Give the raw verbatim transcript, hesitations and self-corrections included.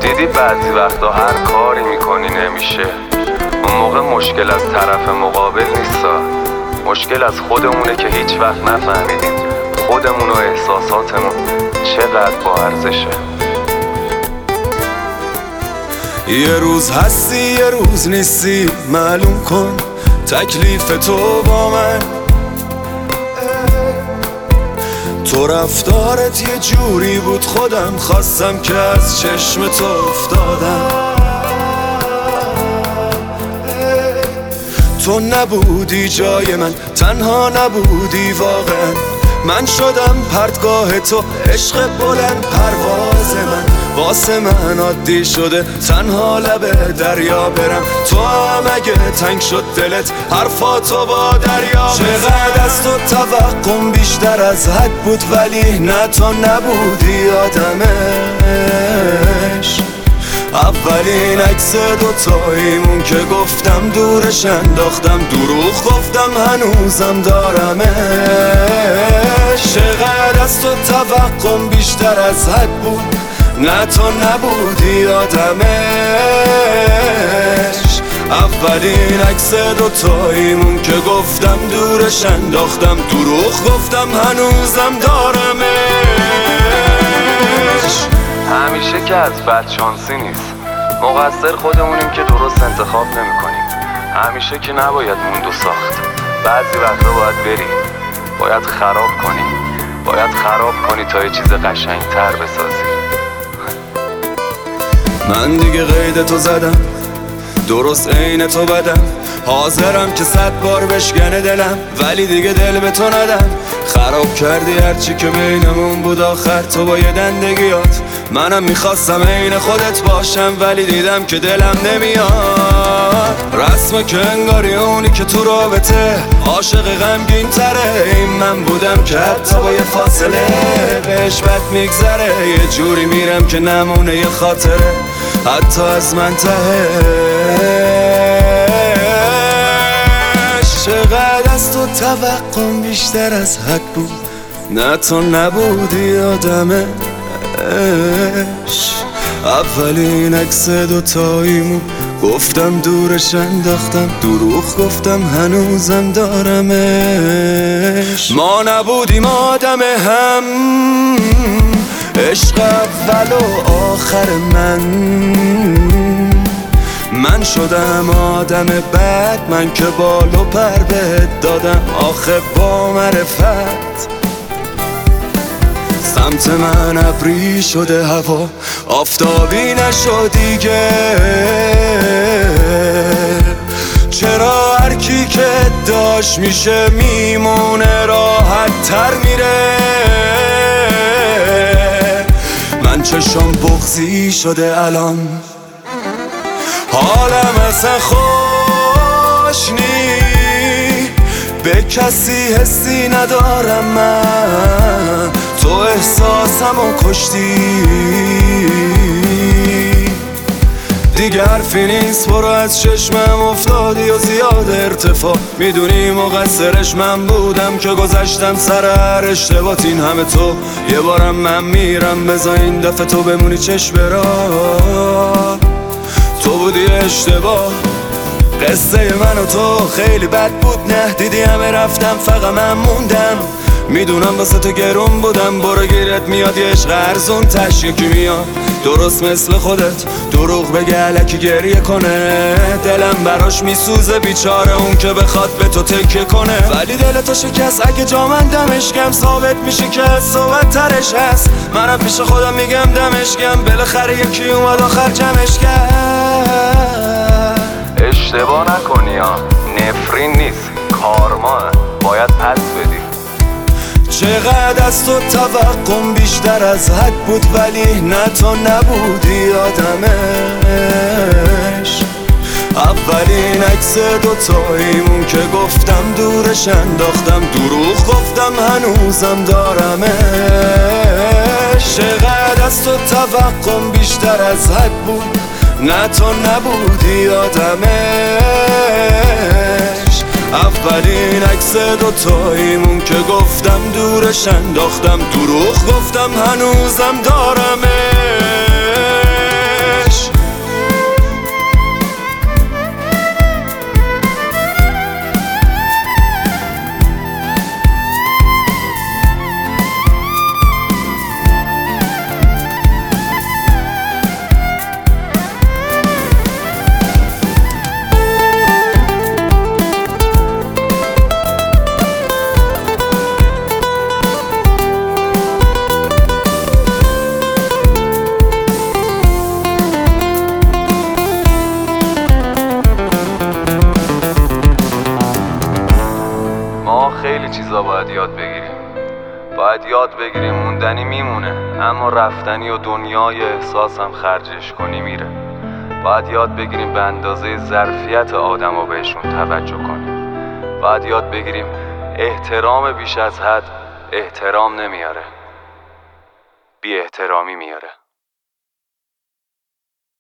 دیدی بعضی وقتا هر کاری میکنی نمیشه، اون موقع مشکل از طرف مقابل نیستا، مشکل از خودمونه که هیچ وقت نفهمیدیم خودمون و احساساتمون چقدر با ارزشه. یه روز هستی یه روز نیستی، معلوم کن تکلیف تو با من. تو رفتارت یه جوری بود خودم خواستم که از چشم تو افتادم. تو نبودی جای من، تنها نبودی واقعا، من شدم پرتگاه تو، عشق بلند پرواز من. واسه من عادی شده تنها لب دریا برم، تو هم اگه تنگ شد دلت حرفاتو با دریا. چقدر از تو توقعم بیشتر از حد بود، ولی نه تو نبودی آدمش. اولین عکس دوتاییمون که گفتم دورش انداختم، دروغ گفتم هنوزم دارمش. چقدر از تو توقعم بیشتر از حد بود، نه تو نبودی آدمش. اولین عکس دوتاییمون که گفتم دورش انداختم، دروغ گفتم هنوزم دارمش. همیشه که از بدشانسی نیست، مقصر خودمونیم که درست انتخاب نمی کنیم. همیشه که نباید موند و ساخت، بعضی وقتا باید بری، باید خراب کنی، باید خراب کنی تا یه چیز قشنگ تر بسازی. من دیگه قید تو زدم، درست عین تو بدم، حاضرم که صد بار بشکنه دلم، ولی دیگه دل به تو ندم. خراب کردی هرچی که بینمون بود، آخر تو با یه دندگیات. منم میخواستم عین خودت باشم، ولی دیدم که دلم نمیاد. رسمه که انگاری اونی که تو رابطه عاشق غمگین تره، این من بودم که حتی با یه فاصله بهش بد میگذره. یه جوری میرم که نمونه یه خاطره حتی از من تهش. چقدر از تو توقعم بیشتر از حد بود، نه تو نبودی آدمش. اولین عکس دوتاییمون گفتم دورش انداختم، دروغ گفتم هنوزم دارمش. ما نبودیم آدم هم، عشق اول و آخر من. من شدم آدم بد، من که بال و پر بهت دادم آخه با معرفت. سمت من ابری شده هوا، آفتابی نشد دیگه. چرا هر کی که داشت میشه میمونه، راحت تر میره. من چشم بغضی شده الان، حالم اصلا خوش نی، به کسی حسی ندارم من، تو احساسمو کشتی. دیگه حرفی نیست، برو از چشمم افتادی و زیاد ارتفاع. میدونی مقصرش من بودم که گذشتم سر هر اشتباهت. این همه تو یه بارم من میرم، بذار این دفعه تو بمونی چشم برا. تو بودی اشتباه، قصه من و تو خیلی بد بود، نه دیدی همه رفتم فقط من موندم. میدونم واسه تو گرون بودم، برو گیرت میاد یه عشق ارزون تش یکی میاد درست مثل خودت، دروغ بگه الکی گریه کنه. دلم براش میسوزه بیچاره، اون که بخواد به تو تکیه کنه، ولی دل تو شکست. اگه جا من دمش گم ثابت میشه که از صحبت ترش هست. منم پیش خودم میگم دمش گم، بالاخره یکی اومد آخر جمعش کرد. اشتباه نکنی ها، نفرین نیست، کارماه، باید پس بدی. چقدر از تو توقعم بیشتر از حد بود، ولی نه تو نبودی آدمش. اولین عکس دوتاییمون که گفتم دورش انداختم، دروغ گفتم هنوزم دارمش. چقدر از تو توقعم بیشتر از حد بود، نه تو نبودی آدمش. اولین عکس دوتاییمون که گفتم دورش انداختم، دروغ گفتم هنوزم دارمش. باید یاد بگیریم موندنی میمونه، اما رفتنی و دنیای احساسم خرجش کنی میره. باید یاد بگیریم به اندازه ظرفیت آدم ها بهشون توجه کنیم. باید یاد بگیریم احترام بیش از حد احترام نمیاره، بی احترامی میاره.